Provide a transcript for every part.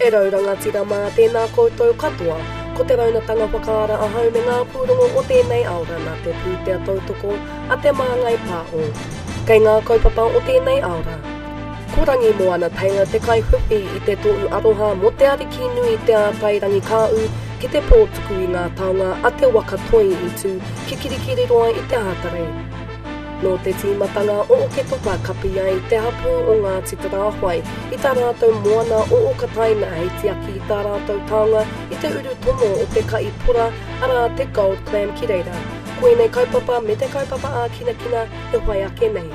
E rauranga tira mā tēnā koutou katoa, ko te raunatanga whakaara a hau me ngā pūrongo o tēnei aura nā te pūtea tautoko a te māngai pāo. Kei ngā kaupapa o tēnei aura. Ko rangi moana tainga te kai whiwhi i te tōu aroha mo te ariki nui te ātai rangi kāu ki te pōtuku i ngā taonga a te waka toi i tū ki kirikiri roa i te hātare. No te tīmatanga o ke topa kapi ai te hapu o ngā titara hwai i tā rātou moana o kataina hei tiaki i tā rātou taonga i te uru tomo o te kai pura ara te gold clam ki reira. Koe nei kaupapa me te kaupapa a kina e whai ake nei.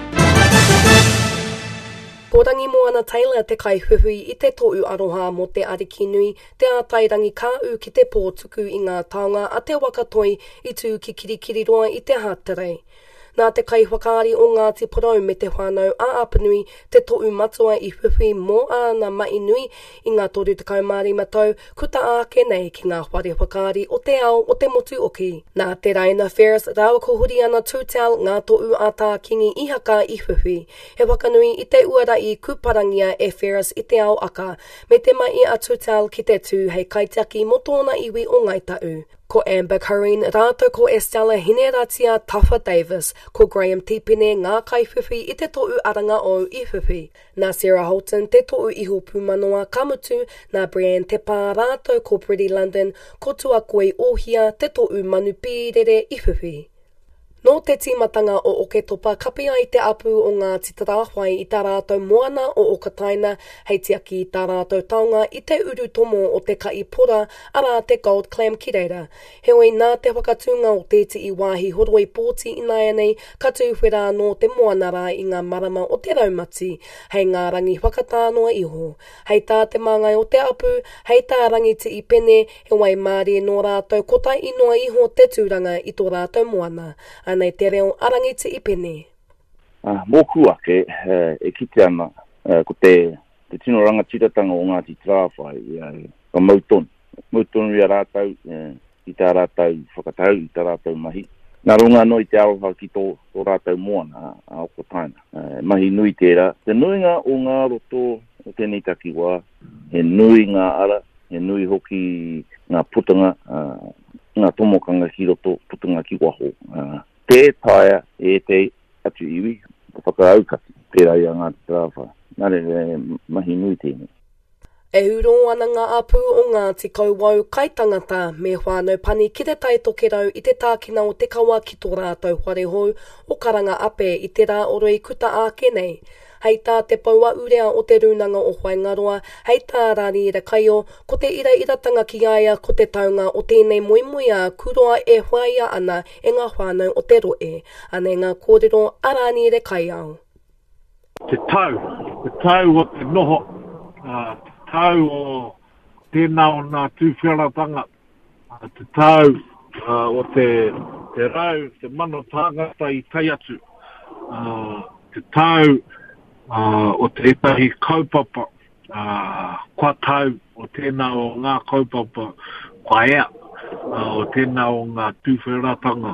Ko rangi moana Taylor te kai whiwhi i te tōu aroha mo te ariki nui te ātai rangi kāu ki te pōtuku i ngā taonga a te wakatoi i tū ki kirikiri roa i te hātere. Nā te kai whakaari o Ngāti Porou me te whānau a Apanui te tōu matua i whiwhi mō āna mai nui i ngā toru te kaumāri matau kuta ake nei ki ngā whare whakaari o te ao o te motu oki. Nā te Raina Ferris rāua ko huri ana tūtau ngā tōu ātā kingi i haka i whiwhi. He wakanui i te uarai kuparangia e Ferris i te ao aka me te mai a tūtau ki te tū hei kaitiaki mo tōna iwi o Ngaitau. Ko Amber Curran, rātou ko Estella Hineratia Tafa Davis, ko Graham Tipene ngā kai whiwhi i te tōu aranga o i whiwhi. Nā Sarah Holton te tōu iho pūmanoa kamutu, nā Brianne Tepa rātou ko Pretty London, ko Tuakoi Ohia te tōu manu pīrere i whiwhi. No te tīmatanga o ke topa kapi ai te apu o ngā titara hwai i tā rātou moana o kataina hei tiaki i tā rātou taonga i te uru tomo o te kai pora ara te gold clam ki reira. Heoi nā te whakatunga o te i wāhi horoi pōti i nai anei katu whera no te moana rā i ngā marama o te raumati hei ngā rangi whakatānoa iho. Hei tā te māngai o te apu, hei tā rangi te i pene, heoi mārie no rātou kota inoa iho te tūranga i tō rātou moana. Anei te reo arangi te ipene. Mōku ake, e kite ana, ko te tino ranga tiratanga o Ngāti Tāwhai, ka mautonu. Mautonu ia rātau, i tā rātau whakatau, i tā rātau mahi. Nā runga no i te aroha ki tō rātau moana, a oko taina. Mahi nui tērā. Te nuinga o ngā roto o tēnei takiwā, he nui ngā ara, he nui hoki ngā putanga, ngā tomokanga ki roto, putanga ki waho. Te taia e te atu iwi, ko whakaaukati, tērā i a Ngāti Tāwhai. Nare mahi nui tēnei. E huro ana ngā apu o Ngāti Kauwau kai tangata me whānau pani ki te tai tokerau i te tākina o te kawa ki tō rātou whare hou o karanga ape i te rā oroi kuta ake nei. Hei tā te paua urea o te runanga o Whaingaroa, hei tā rari ira kaio, ko te iratanga ki aia ko te taunga o tēnei moemoe a kuroa e whaia ana e ngā whānau o te roe, ane ngā kōrero arani ira kai au. Te tau o te noho, te tau o tēnā o ngā tūwhiaratanga, te tau o te rau, te mano tāngata i tai atu, te tau o te etahi kaupapa, kua tau o tēnā o ngā kaupapa, kua ea, o tēnā o ngā tūwhiratanga,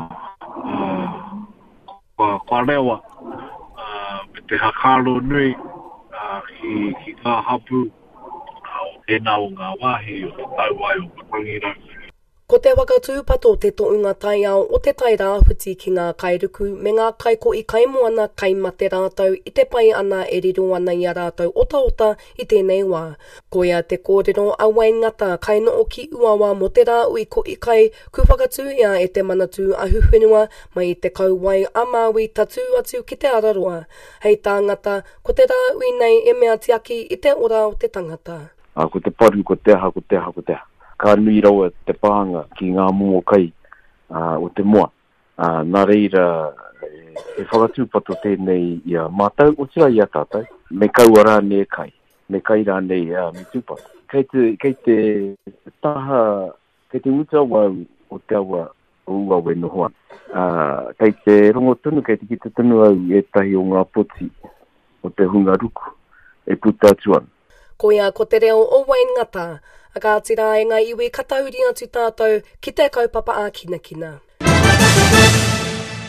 kua rewa, me te hakaro nui, ki ngā hapu, o tēnā o ngā wāhi, o te tau ai o Patangirau. Ko te wakatūpato te tounga tai ao o te tai rāwhiti ki ngā kairuku me ngā kai ko i kaimoana kai mate rātau i te pai ana e riro ana i a rātau ota i tēnei wā. Ko ia te kōrero a waingata kai no o ki uawa mo te rā ui ko i kai ku whakatū ia e te manatū a huwhenua mai i te kauwai a Māui tatu atu ki te araroa. Hei tāngata, ko te rā ui nei e mea tiaki i te ora o te tangata. Ko te paru, ko te aha, ko te aha, ko te aha. Ka nui raua te pāanga ki ngā mua kai o te moa. Nā reira e whakatūpato tēnei i a mātau o tira i a tātou. Me kaua rāne kai, me kai rāne me tūpato. Kei te taha, kei te uta wau o te awa o ua we nohoa. Kei te rongo tunu, kei te ki te tunu au e tahi o ngā poti o te hunga ruku e puta atuan. Ko ia ko te reo o Waingata, a ka tira e ngā iwi katauri atu tātou ki te kaupapa a kina.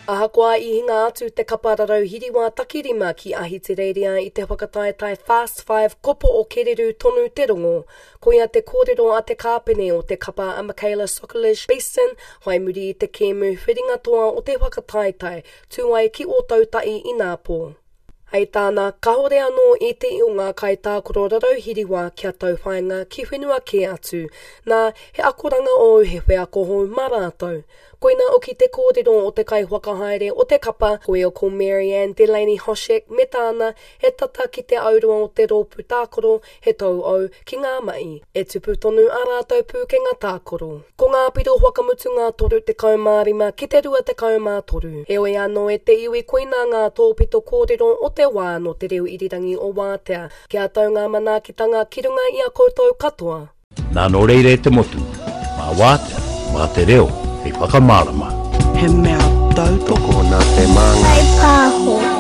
Ahakoa I hinga atu te kapararau hiriwa takirima ki ahi te reiria I te whakataetai Fast 5 kopo o kereru tonu te rongo. Ko ia te kōrero a te kāpene o te kapa a Michaela Sokolish Basin, hai muri I te kēmu whiringa toa o te whakataetai, tūai ki o tautai I nā pō. Hei tāna, kahore anō I te iunga kai tākoro rarau hiriwa kia tau whainga ki whenua ke atu, nā he akoranga o he whea koho marātou. Koina o ki te kōrero o te kai whakahaere o te kapa, koe o ko Marianne Delaney Hoshek me tāna, he tata ki te aurua o te rōpū tākoro, he tau au ki ngā mai, e tupu tonu a rātou pūkenga tākoro. Ko ngā piro whakamutu ngā toru te kaumārima ki te rua te kaumātoru. He oe anō e te iwi koina ngā tōpito kōrero o te wā no te reo irirangi o Wātea, kia tau ngā manaakitanga ki runga I a koutou katoa. Nā no reire te motu, mā Wātea, mā te reo, hei whakamārama. He mea tautoko nā te manga. Hei pāho.